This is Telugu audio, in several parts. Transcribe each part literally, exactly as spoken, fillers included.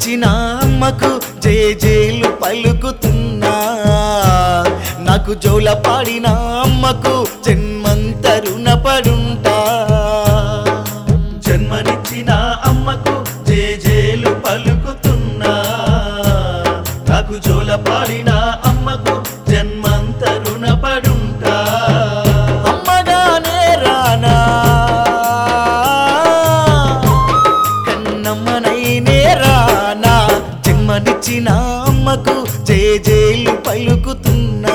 జన్మనిచ్చిన అమ్మకు జయ జయలు పలుకుతున్నా నాకు జోల పాడిన అమ్మకు జన్మంత రుణపడుంటా జన్మనిచ్చిన అమ్మకు జయ జయలు పలుకుతున్నా నాకు జోల పాడిన అమ్మకు జన్మంత రుణపడుంటా అమ్మగానే రానా కన్నమ్మనైనే రానా జన్మనిచ్చిన అమ్మకు జయ జయలు పలుకుతున్నా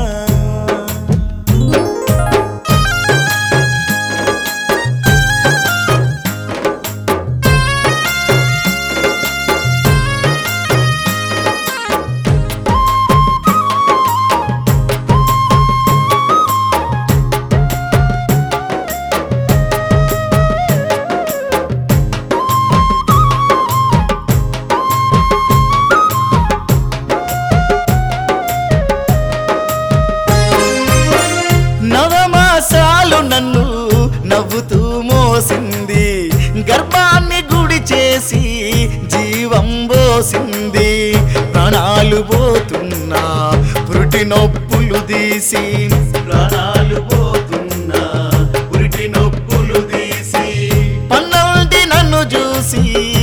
నవమాసాలు నన్ను నవ్వుతూ మోసింది గర్భాన్ని గుడి చేసి జీవం పోసింది ప్రాణాలు పోతున్నా పురిటి నొప్పులు తీసి ప్రాణాలు పోతున్నా పురిటి నొప్పులు తీసి పన్నంటి నన్ను చూసి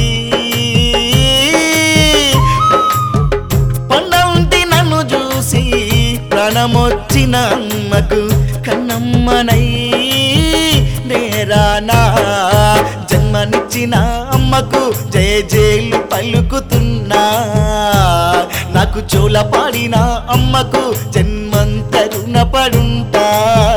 పన్నంటి నన్ను చూసి ప్రాణమొచ్చిన అమ్మకు కన్నమ్మనై నేరానా జన్మనిచ్చిన అమ్మకు జయ జయలు పలుకుతున్నా నాకు జోల పాడిన అమ్మకు జన్మంత రుణపడుంటా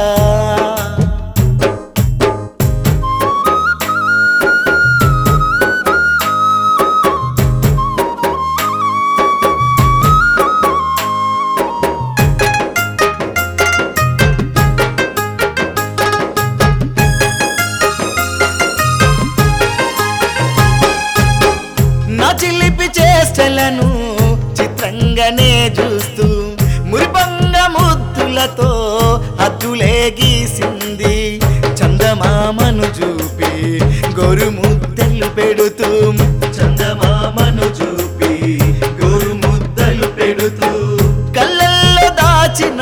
చిలిపి చేష్టలను చిత్రంగానే చూస్తూ మురిపంగ ముద్దులతో హద్దులే గీసింది చందమామను చూపి గోరు ముద్దలు పెడుతూ చందమామను చూపి గోరు ముద్దలు పెడుతూ కళ్ళల్లో దాచిన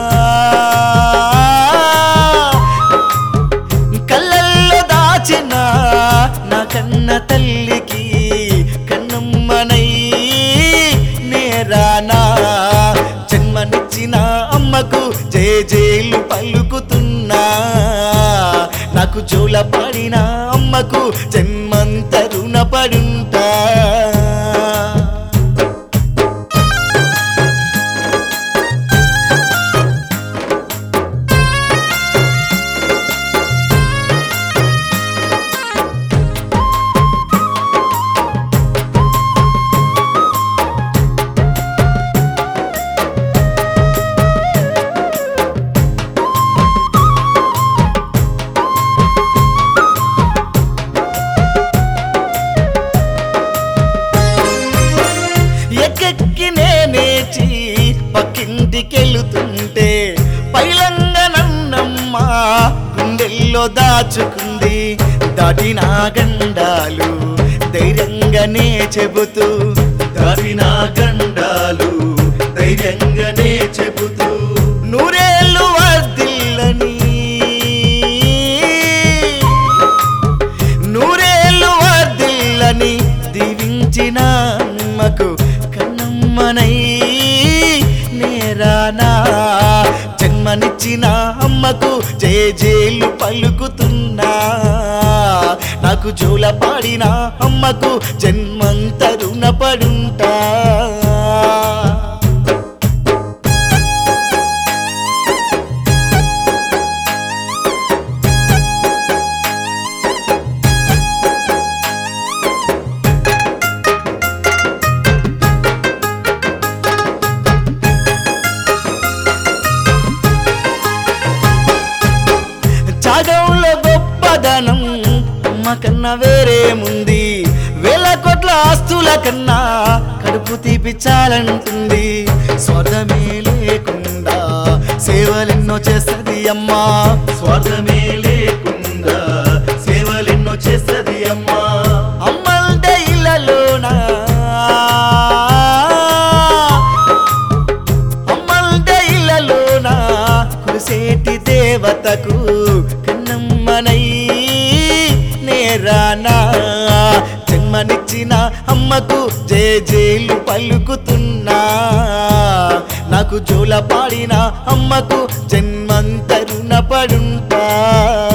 కళ్ళల్లో దాచిన నా కన్న తల్లికి నేరానా జన్మనిచ్చిన అమ్మకు జయ జయలు పలుకుతున్నా నాకు జోల పాడిన అమ్మకు జన్మంత రుణపడుంటా ఎక్కెక్కి నేనేచి పక్కింటికెళ్తుంటే పైలంగా నన్నమ్మ గుండెల్లో దాచుకుంది దాటిన గండాలు ధైర్యంగానే చెబుతూ దాటిన గండాలు ధైర్యంగానే చెబుతూ నూరేళ్ళు వర్ధిల్లని నూరేళ్ళు వర్ధిల్లని దీవించిన అమ్మకు కన్నమ్మనై నేరానా జన్మనిచ్చిన అమ్మకు జయ జయలు పలుకుతున్నా నాకు జోల పాడిన అమ్మకు జన్మంత రుణపడుంటా త్యాగంలో గొప్పదనం అమ్మ కన్నా వేరేముంది వేల కోట్ల ఆస్తుల కన్నా కడుపు తీపిచ్చాలంటుంది స్వార్థమే లేకుండా సేవలెన్నో చేస్తది అమ్మా స్వార్థమే లేకుండా సేవలెన్నో చేస్తది అమ్మా అమ్మంటే ఇళ్ళలోనా కాసేటి దేవతకు కన్నమ్మనై నేరానా జన్మనిచ్చిన అమ్మకు జేజేలు పలుకుతున్నా నాకు జోల పాడిన అమ్మకు జన్మంత రుణపడుంటా